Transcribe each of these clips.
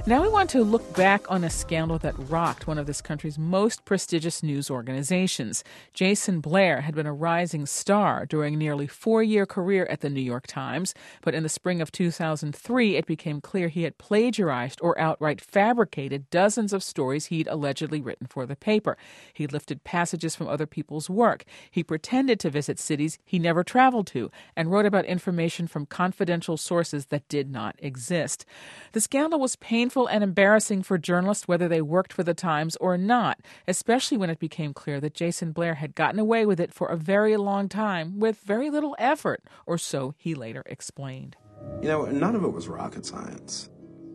Now we want to look back on a scandal that rocked one of this country's most prestigious news organizations. Jason Blair had been a rising star during a nearly 4-year career at the New York Times, but in the spring of 2003, it became clear he had plagiarized or outright fabricated dozens of stories he'd allegedly written for the paper. He lifted passages from other people's work. He pretended to visit cities he never traveled to and wrote about information from confidential sources that did not exist. The scandal was painful and embarrassing for journalists, whether they worked for the Times or not, especially when it became clear that Jason Blair had gotten away with it for a very long time with very little effort, or so he later explained. None of it was rocket science.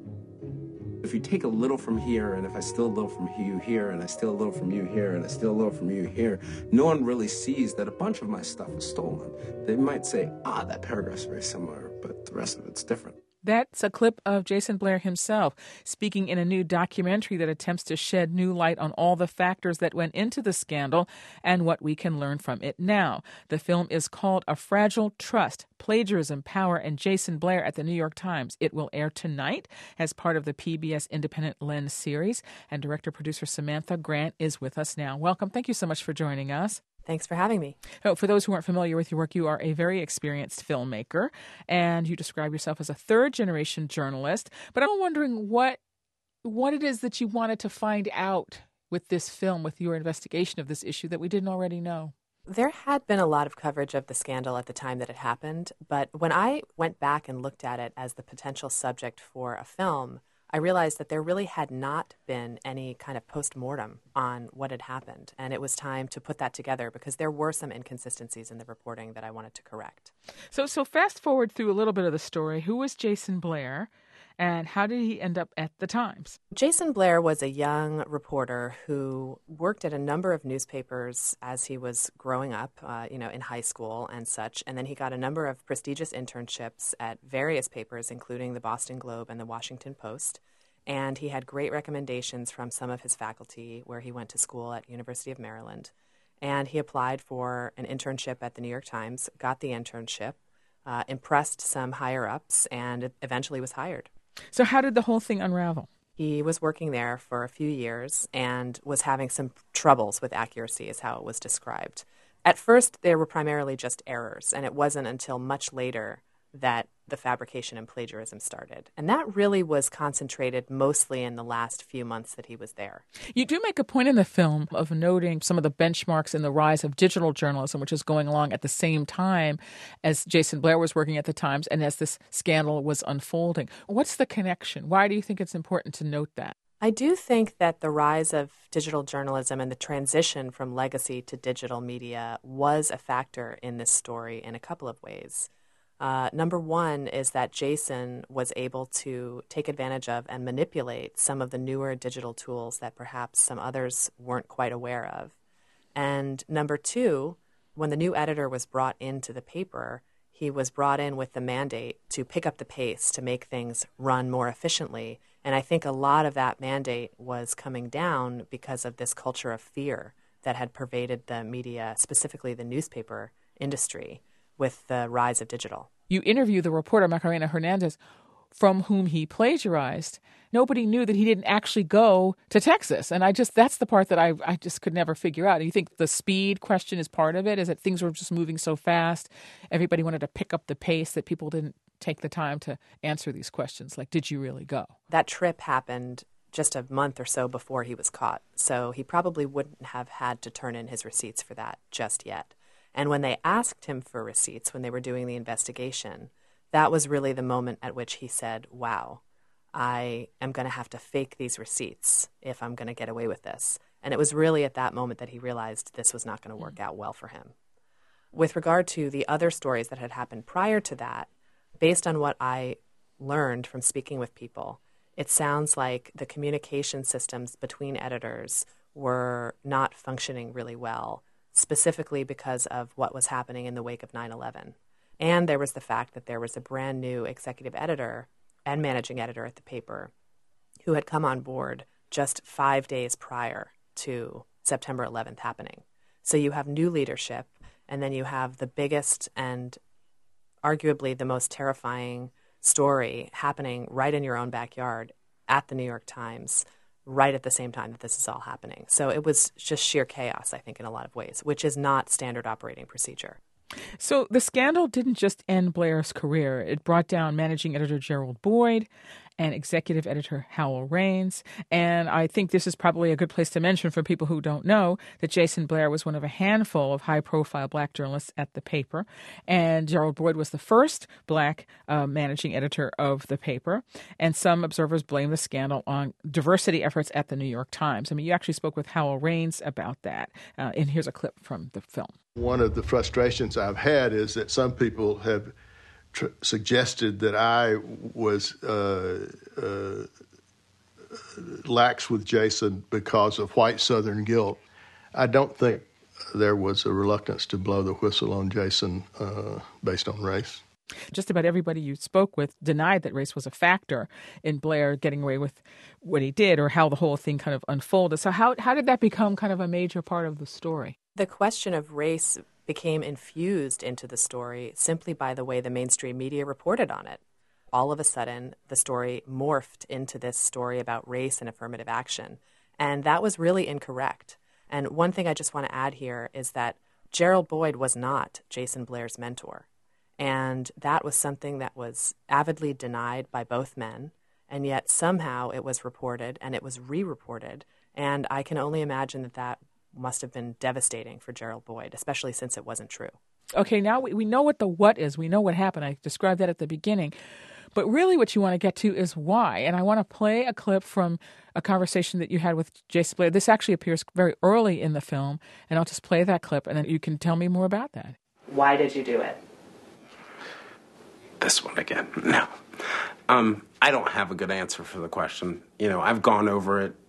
If you take a little from here, and if I steal a little from you here, and I steal a little from you here, and I steal a little from you here, no one really sees that a bunch of my stuff is stolen. They might say, that paragraph's very similar, but the rest of it's different. That's a clip of Jason Blair himself speaking in a new documentary that attempts to shed new light on all the factors that went into the scandal and what we can learn from it now. The film is called A Fragile Trust, Plagiarism, Power, and Jason Blair at the New York Times. It will air tonight as part of the PBS Independent Lens series, and director-producer Samantha Grant is with us now. Welcome. Thank you so much for joining us. Thanks for having me. Oh, for those who aren't familiar with your work, you are a very experienced filmmaker, and you describe yourself as a third-generation journalist. But I'm wondering what it is that you wanted to find out with this film, with your investigation of this issue that we didn't already know. There had been a lot of coverage of the scandal at the time that it happened, but when I went back and looked at it as the potential subject for a film, I realized that there really had not been any kind of post-mortem on what had happened, and it was time to put that together because there were some inconsistencies in the reporting that I wanted to correct. So fast forward through a little bit of the story. Who was Jason Blair, and how did he end up at the Times? Jason Blair was a young reporter who worked at a number of newspapers as he was growing up, in high school and such. And then he got a number of prestigious internships at various papers, including the Boston Globe and the Washington Post. And he had great recommendations from some of his faculty where he went to school at University of Maryland. And he applied for an internship at the New York Times, got the internship, impressed some higher-ups, and eventually was hired. So how did the whole thing unravel? He was working there for a few years and was having some troubles with accuracy, is how it was described. At first, there were primarily just errors, and it wasn't until much later that the fabrication and plagiarism started. And that really was concentrated mostly in the last few months that he was there. You do make a point in the film of noting some of the benchmarks in the rise of digital journalism, which is going along at the same time as Jason Blair was working at the Times and as this scandal was unfolding. What's the connection? Why do you think it's important to note that? I do think that the rise of digital journalism and the transition from legacy to digital media was a factor in this story in a couple of ways. Number one is that Jason was able to take advantage of and manipulate some of the newer digital tools that perhaps some others weren't quite aware of. And number two, when the new editor was brought into the paper, he was brought in with the mandate to pick up the pace, to make things run more efficiently. And I think a lot of that mandate was coming down because of this culture of fear that had pervaded the media, specifically the newspaper industry, with the rise of digital. You interview the reporter Macarena Hernandez, from whom he plagiarized. Nobody knew that he didn't actually go to Texas. And that's the part that I just could never figure out. And you think the speed question is part of it? Is that things were just moving so fast, everybody wanted to pick up the pace, that people didn't take the time to answer these questions? Like, did you really go? That trip happened just a month or so before he was caught. So he probably wouldn't have had to turn in his receipts for that just yet. And when they asked him for receipts, when they were doing the investigation, that was really the moment at which he said, wow, I am going to have to fake these receipts if I'm going to get away with this. And it was really at that moment that he realized this was not going to work out well for him. With regard to the other stories that had happened prior to that, based on what I learned from speaking with people, it sounds like the communication systems between editors were not functioning really well, specifically because of what was happening in the wake of 9/11. And there was the fact that there was a brand new executive editor and managing editor at the paper who had come on board just 5 days prior to September 11th happening. So you have new leadership, and then you have the biggest and arguably the most terrifying story happening right in your own backyard at the New York Times right at the same time that this is all happening. So it was just sheer chaos, I think, in a lot of ways, which is not standard operating procedure. So the scandal didn't just end Blair's career. It brought down managing editor Gerald Boyd and executive editor Howell Raines. And I think this is probably a good place to mention for people who don't know that Jason Blair was one of a handful of high-profile black journalists at the paper. And Gerald Boyd was the first black managing editor of the paper. And some observers blame the scandal on diversity efforts at the New York Times. I mean, you actually spoke with Howell Raines about that. And here's a clip from the film. One of the frustrations I've had is that some people have suggested that I was lax with Jason because of white Southern guilt. I don't think there was a reluctance to blow the whistle on Jason based on race. Just about everybody you spoke with denied that race was a factor in Blair getting away with what he did or how the whole thing kind of unfolded. So how did that become kind of a major part of the story? The question of race became infused into the story simply by the way the mainstream media reported on it. All of a sudden, the story morphed into this story about race and affirmative action. And that was really incorrect. And one thing I just want to add here is that Gerald Boyd was not Jason Blair's mentor. And that was something that was avidly denied by both men. And yet somehow it was reported and it was re-reported. And I can only imagine that must have been devastating for Gerald Boyd, especially since it wasn't true. Okay, now we know what the what is. We know what happened. I described that at the beginning. But really what you want to get to is why. And I want to play a clip from a conversation that you had with Jason Blair. This actually appears very early in the film, and I'll just play that clip, and then you can tell me more about that. Why did you do it? This one again. No. I don't have a good answer for the question. I've gone over it,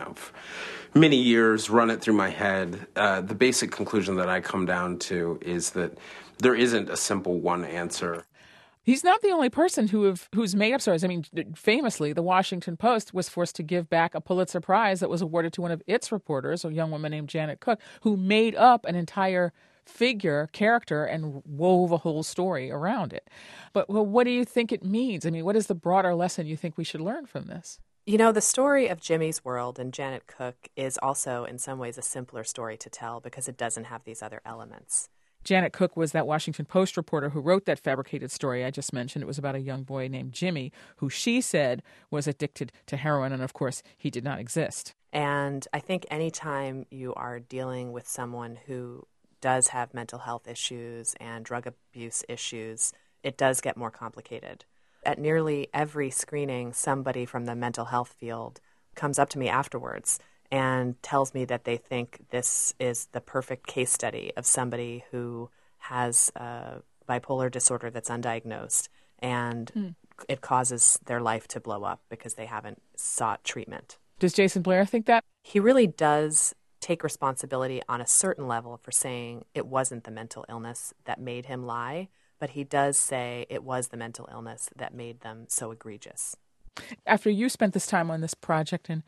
many years, run it through my head. The basic conclusion that I come down to is that there isn't a simple one answer. He's not the only person who's made up stories. I mean, famously, the Washington Post was forced to give back a Pulitzer Prize that was awarded to one of its reporters, a young woman named Janet Cook, who made up an entire character, and wove a whole story around it. But what do you think it means? I mean, what is the broader lesson you think we should learn from this? The story of Jimmy's World and Janet Cook is also in some ways a simpler story to tell because it doesn't have these other elements. Janet Cook was that Washington Post reporter who wrote that fabricated story I just mentioned. It was about a young boy named Jimmy who she said was addicted to heroin, and of course he did not exist. And I think anytime you are dealing with someone who does have mental health issues and drug abuse issues, it does get more complicated. At nearly every screening, somebody from the mental health field comes up to me afterwards and tells me that they think this is the perfect case study of somebody who has bipolar disorder that's undiagnosed, and it causes their life to blow up because they haven't sought treatment. Does Jason Blair think that? He really does take responsibility on a certain level for saying it wasn't the mental illness that made him lie, but he does say it was the mental illness that made them so egregious. After you spent this time on this project, and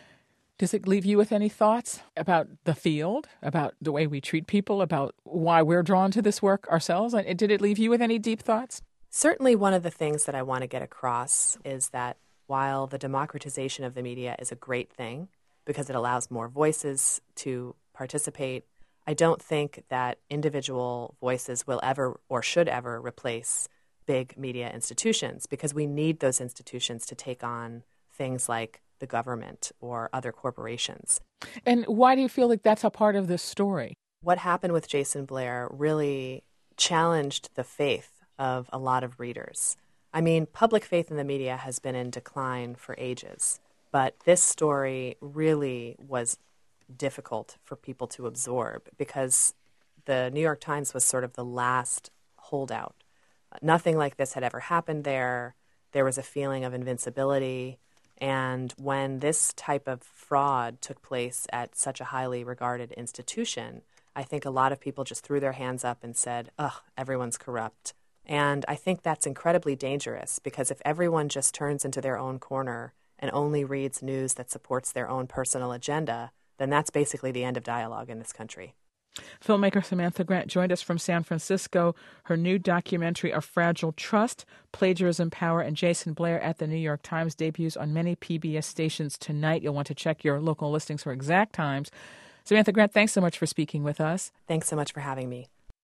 does it leave you with any thoughts about the field, about the way we treat people, about why we're drawn to this work ourselves? Did it leave you with any deep thoughts? Certainly one of the things that I want to get across is that while the democratization of the media is a great thing because it allows more voices to participate, I don't think that individual voices will ever or should ever replace big media institutions because we need those institutions to take on things like the government or other corporations. And why do you feel like that's a part of this story? What happened with Jason Blair really challenged the faith of a lot of readers. I mean, public faith in the media has been in decline for ages, but this story really was difficult for people to absorb because the New York Times was sort of the last holdout. Nothing like this had ever happened there. There was a feeling of invincibility. And when this type of fraud took place at such a highly regarded institution, I think a lot of people just threw their hands up and said, ugh, everyone's corrupt. And I think that's incredibly dangerous because if everyone just turns into their own corner and only reads news that supports their own personal agenda, then that's basically the end of dialogue in this country. Filmmaker Samantha Grant joined us from San Francisco. Her new documentary, A Fragile Trust, Plagiarism, Power, and Jason Blair at the New York Times debuts on many PBS stations tonight. You'll want to check your local listings for exact times. Samantha Grant, thanks so much for speaking with us. Thanks so much for having me.